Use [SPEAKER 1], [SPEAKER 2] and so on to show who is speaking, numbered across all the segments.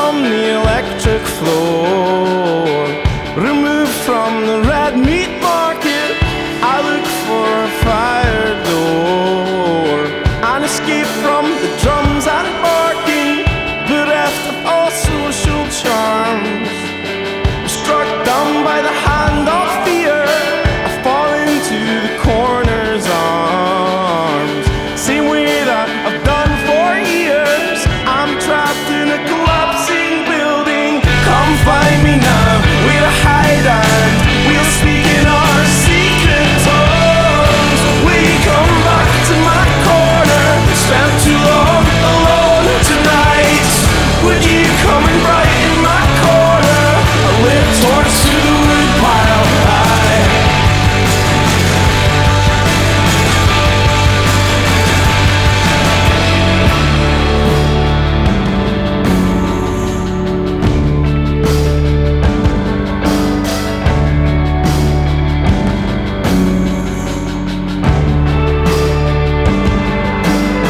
[SPEAKER 1] from the electric floor, removed from the red meat market. I look for a fire door, an escape from the drums and barking, bereft of all social charms. Struck down by the hand of fear, I fall into the coroner's arms. Same way that I've done for years. I'm trapped in a collapsing building. Come find me now, we'll hide and we'll speak in our secret tongues. Will you come back to my corner? Spent too long alone tonight. Would you come and brighten my corner? I live towards to the wood pile high.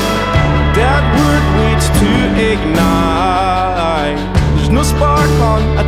[SPEAKER 1] That wood waits to ignite. There's no spark on